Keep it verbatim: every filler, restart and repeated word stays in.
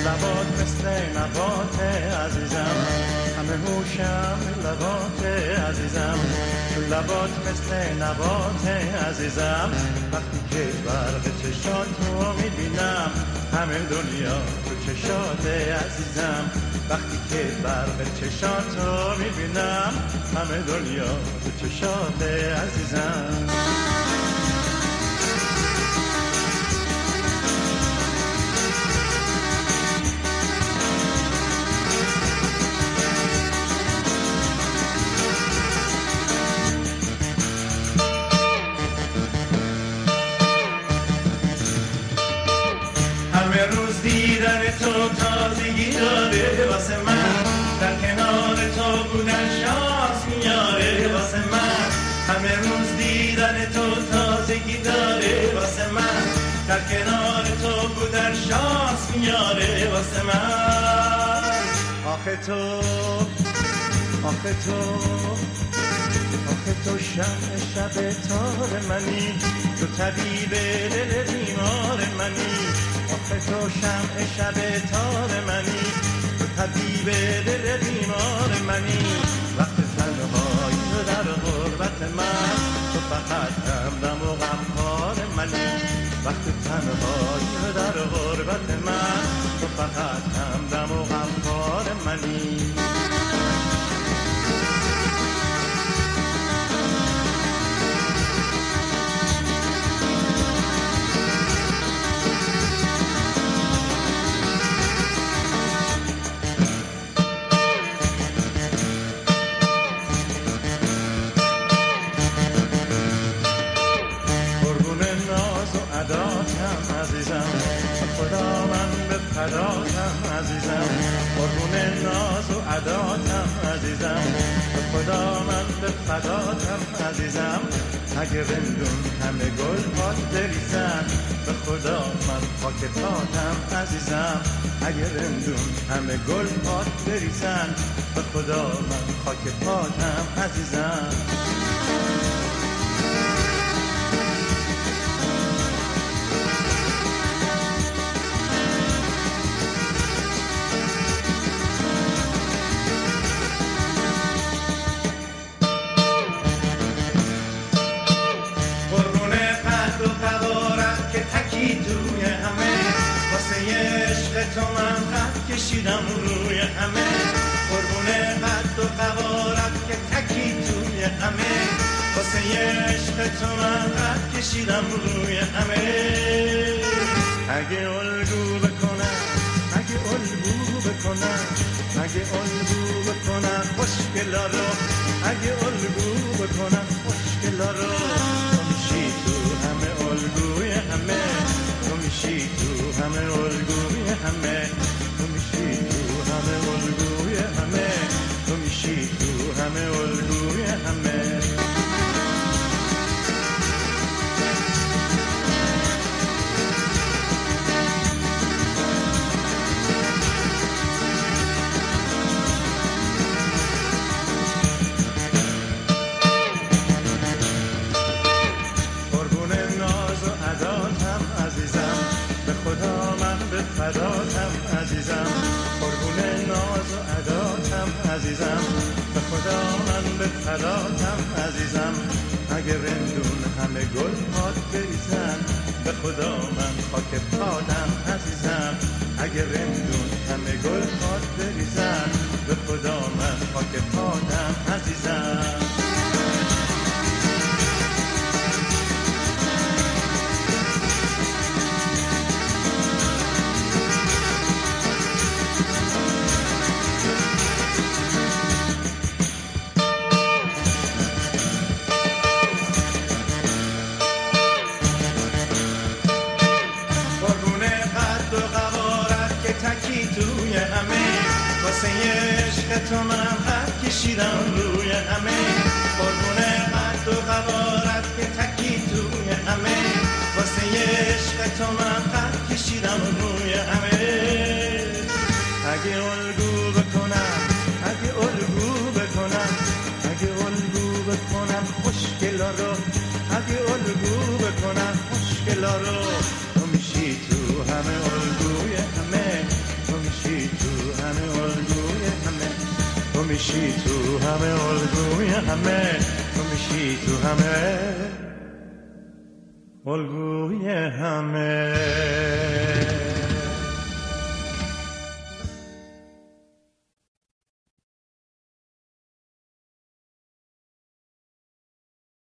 لبات مثل نبات عزیزم، همه هوشم لبات عزیزم، تو لبات مثل نبات عزیزم. وقتی که برق چشاتو میبینم همه دنیا تو چشات عزیزم. وقتی که برق چشاتو میبینم همه دنیا تو چشات عزیزم. دیدن تو تازگی داره واسه من، در کنار تو بودن شانس میاره واسه من. همه روز دیدن تو تازگی داره واسه من، در کنار تو بودن شانس میاره واسه من. آخه تو آخه تو آخه تو شمع شب تار منی، تو طبیب دل بیمار منی. آخه تو شمع شب تار منی، تو طبیب دل بیمار منی. وقت تنهایی تو در غربت من، تو فقط همدم و غمخوار منی. وقت تنهایی تو در غربت من، تو فقط همدم و غمخوار منی. خدا من به فداتم عزیزم، قربون ناز و عداتم عزیزم. خدا من به فداتم عزیزم، اگه رندون همه گل پات بریزن. به خدا من خاک پاتم عزیزم، اگه رندون همه گل پات بریزن. به خدا من خاک پاتم عزیزم. تو من خط کشیدم روی همه، قربون قد و قوارت که تکی توی همه. واسه عشق تو من خط کشیدم روی همه. اگه الگو بکنم اگه الگو بکنم اگه الگو بکنم خوشگلا رو، اگه الگو بکنم خوشگلا رو. تو میشی تو همه الگوی همه، تو میشی تو همه الگوی همه. تو میشی تو همه الگوی همه، تو میشی تو همه الگوی همه. قربون ناز و عداتم عزیزم، به خدا من به فداتم عزیزم. قربون ناز و عداتم عزیزم، به خدا من به فداتم عزیزم. اگه رندون همه گل پات بریزن، به خدا من خاک پاتم عزیزم. اگه رندون همه گل پات بریزن، به خدا من خاک پاتم عزیزم. واسه عشق تو من خط کشیدم روی همه، قربون قد و قوارت که تکی توی همه. واسه عشق تو من خط کشیدم روی همه. اگه الگو بکنم اگه الگو بکنم اگه الگو بکنم خوشگلا رو، اگه الگو بکنم خوشگلا رو. تو میشی تو همه الگوی همه، تو میشی تو همه الگوی همه، تو میشی تو همه الگوی همه.